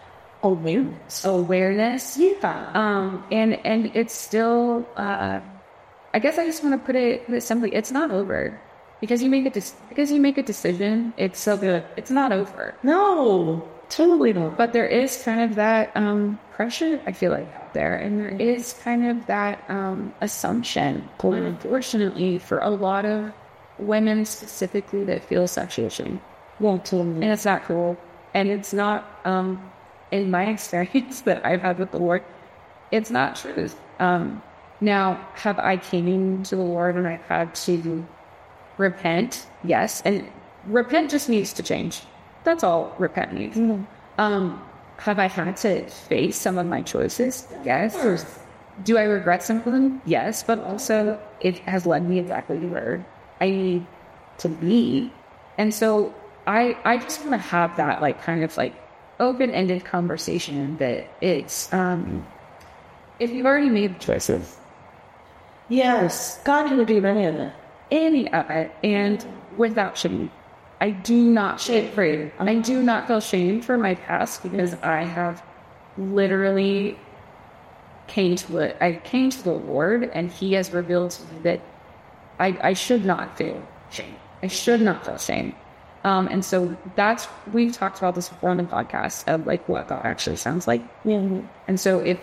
Awareness. Yeah. And it's still, I guess I just want to put it simply, it's not over. Because you make a decision, it's so good. It's not over. No, totally not. But there is kind of that pressure, I feel like, out there. And there is kind of that assumption, unfortunately, for a lot of women specifically that feel sexual shame. Yeah, totally. And it's not cool. And it's not, in my experience that I've had with the Lord, it's not truth. Now, have I came to the Lord and I've had to repent? Yes. And repent just needs to change. That's all repent needs. Mm-hmm. Have I had to face some of my choices? Yes. Do I regret some of them? Yes. But also, it has led me exactly where I need to be. And so I just want to have that like kind of like open-ended conversation that it's if you've already made the choices. Yes. God can do any of it. Any of it, and without shame. I do not shame for it. I do not feel shame for my past because I have literally came to the Lord, and He has revealed to me that I should not feel shame. I should not feel shame. And so we've talked about this before on the podcast of like what God actually sounds like. Mm-hmm. And so if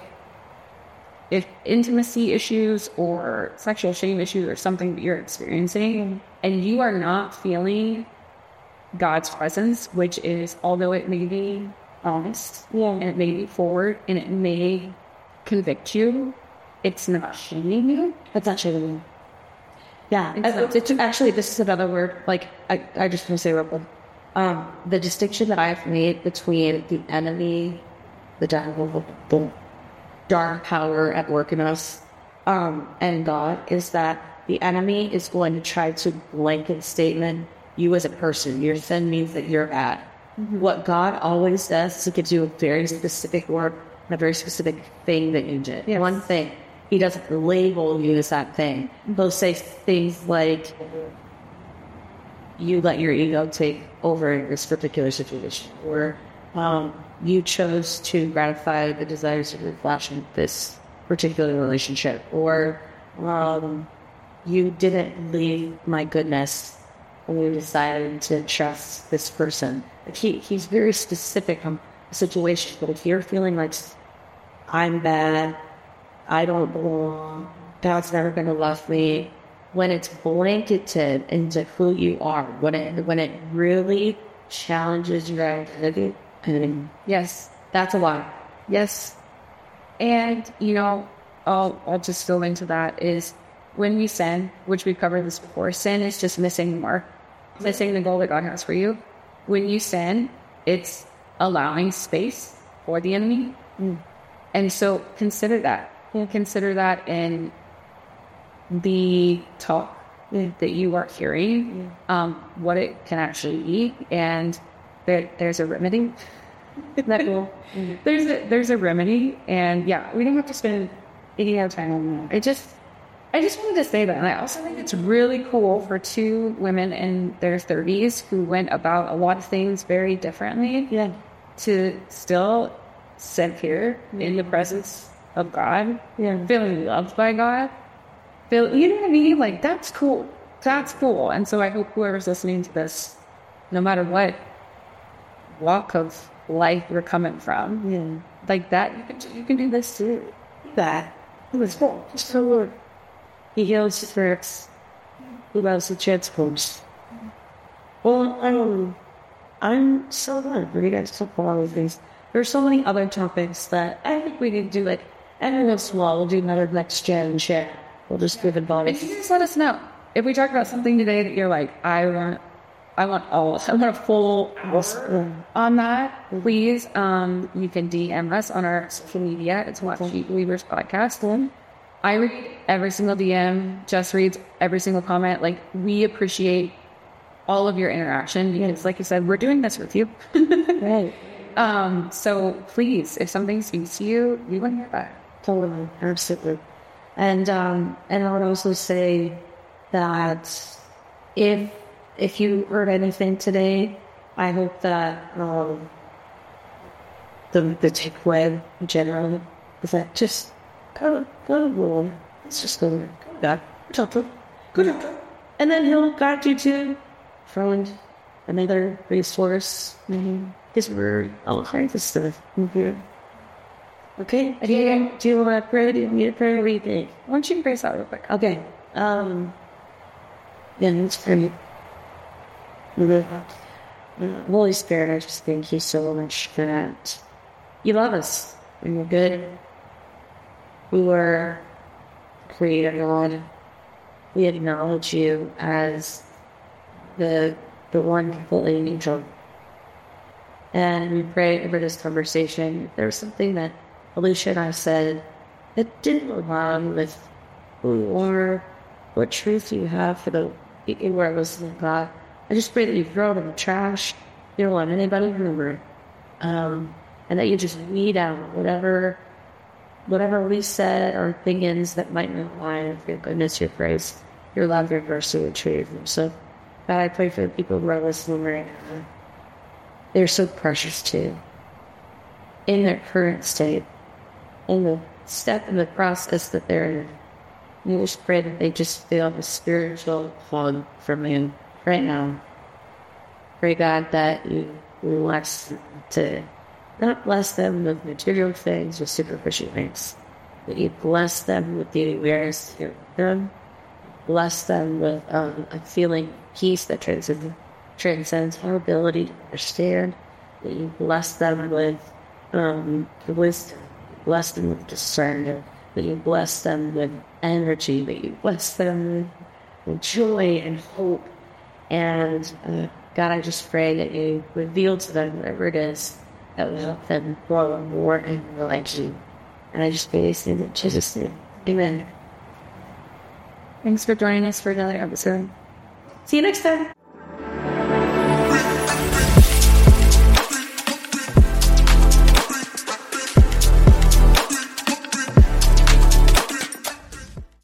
intimacy issues or sexual shame issues are something that you're experiencing and you are not feeling God's presence, which is, although it may be honest and it may be forward and it may convict you, it's not shaming you. It's not shaming you. Yeah. It's actually, this is another word. Like, I just want to say real quick. The distinction that I've made between the enemy, the devil, the dark power at work in us, and God, is that the enemy is going to try to blanket statement you as a person. Your sin means that you're bad. What God always does is it gives you a very specific word, a very specific thing that you did. Yes. One thing. He doesn't label you as that thing. He'll say things like, you let your ego take over in this particular situation, or you chose to gratify the desires of your flesh in this particular relationship, or you didn't leave my goodness when you decided to trust this person. Like he's very specific on the situation, but if you're feeling like I'm bad, I don't belong, God's never going to love me, when it's blanketed into who you are, when it really challenges your identity, Yes. that's a lot. Yes. And, I'll just go into that is when we sin, which we've covered this before, sin is just missing the mark, missing the goal that God has for you. When you sin, it's allowing space for the enemy. And so consider that. Consider that in the talk that you are hearing, what it can actually be, and there's a remedy. That will, there's a remedy, and we don't have to spend any more time on that. I just wanted to say that, and I also think it's really cool for two women in their 30s who went about a lot of things very differently. To still sit here in the presence of God, feeling loved by God. You know what I mean? Like, that's cool. That's cool. And so I hope whoever's listening to this, no matter what walk of life you're coming from, like that, you can do this too. That it was cool. Just so Lord. He heals his hurts. He loves the transforms. Well, I'm so glad for you guys to talk about all of these. There's so many other topics that I think we need to do, like, and once in a while we'll do another next gen share. We'll just give advice. If you just let us know. If we talk about something today that you're like, I want a full answer on that, please, you can DM us on our social media. It's What She Believers Podcast. I read every single DM, Jess reads every single comment. Like, we appreciate all of your interaction because, like you said, we're doing this with you. Right. So please, if something speaks to you, we want to hear that. Totally. Absolutely. And I would also say that if you heard anything today, I hope that the takeaway generally is that just go along. Let's just go back. Good. And then he'll guide you to find another resource. His word, all kinds of stuff. Okay. Do you want to pray? Do you need to pray? What do you think? Why don't you pray us out real quick? Okay. Let's pray. Holy Spirit, I just thank you so much for that. You love us. And you're good. We were created, God. We acknowledge you as the one completely neutral. And we pray over this conversation. If there was something that Alicia and I said that didn't align with who you are, what truth you have for the people who are listening, God, I just pray that you throw it in the trash. You don't want anybody to remember it. And that you just weed out whatever we said or opinions that might not align with your goodness, your grace, your love, your mercy, your truth. So, God, I pray for the people who are listening right now. They're so precious too. In their current state, in the step in the process that they're in. I just pray that they just feel the spiritual hug from you right now. Pray, God, that you bless them to not bless them with material things or superficial things, but you bless them with the awareness of them. Bless them with a feeling of peace that transcends our ability to understand. That you bless them with wisdom. Bless them with discernment. That you bless them with energy. That you bless them with joy and hope and God, I just pray that you reveal to them whatever it is that will help them grow more and more like you. And I just pray this in Jesus' name. Amen. Thanks for joining us for another episode. See you next time.